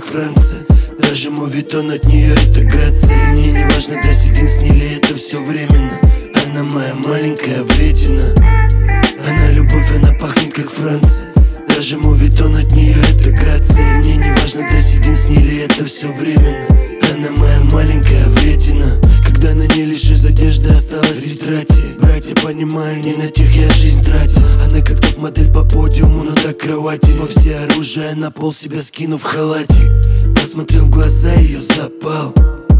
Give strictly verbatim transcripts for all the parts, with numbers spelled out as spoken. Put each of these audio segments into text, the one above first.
Франция. Даже мувитон от нее это грация. Мне не важно, да сидим с ней ли это все временно. Она моя маленькая вредина. Она любовь, она пахнет как Франция. Даже мувитон от нее это грация. Мне не важно, да сидим с ней ли это все временно. Она моя маленькая вредина. Когда на ней лишь из одежды осталось в ретрате. Братья, понимаю, не на тех я жизнь тратил. Она как топ-модель по подиуму, но до кровати. Во все оружия на пол себя скинув халатик. Посмотрел в глаза, ее запал.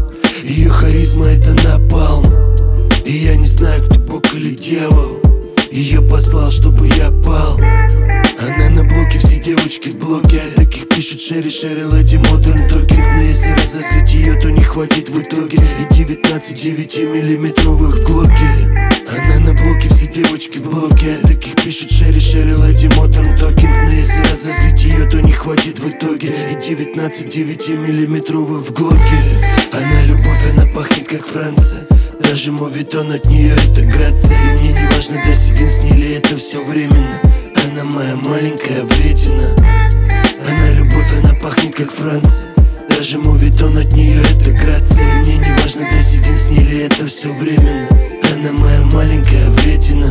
Ее харизма это напалм. И я не знаю, кто бог или дьявол. Ее послал, чтобы я пал. Она на блоке, все девочки в блоке. О таких пишут Шерри, Шерри, Леди, Модерн Токинг. Но если разозлить ее, то не хватит в итоге и девятнадцать девятимиллиметровых в глоке. Она на блоке, все девочки в блоке. О таких пишут Шерри, Шерри, Леди, Модерн Токинг. Но если разозлить ее, то не хватит в итоге и девятнадцать девятимиллиметровых в глоке. Она любовь, она пахнет как Франция. Даже мувитон от нее это грация. И мне не важно, да сидим с ней ли это все временно. Она моя маленькая вредина. Она любовь, она пахнет как Франция. Даже мувитон от нее это грация. И мне не важно, да сидим с ней ли это все временно. Она моя маленькая вредина.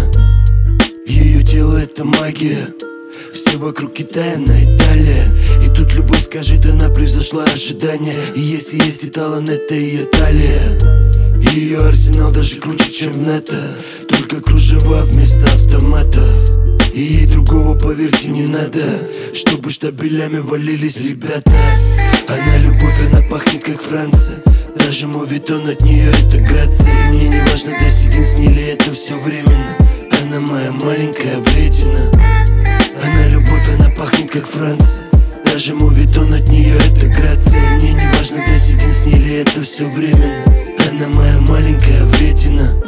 Ее тело это магия. Все вокруг Китая, на Италия. И тут любой скажет, она превзошла ожидания. И если есть и талант, это ее талия. Ее арсенал даже круче, чем в НАТО. Только кружева вместо автоматов. И ей другого, поверьте, не надо, чтобы штабелями валились ребята. Она любовь, она пахнет как Франция. Даже мувитон от нее это грация. И мне не важно, да сидим с ней ли это все временно. Она моя маленькая вредина. Она любовь, она пахнет как Франция. Даже мувитон от нее это грация. И мне не важно, да сидим с ней ли это все временно. Она моя маленькая вредина.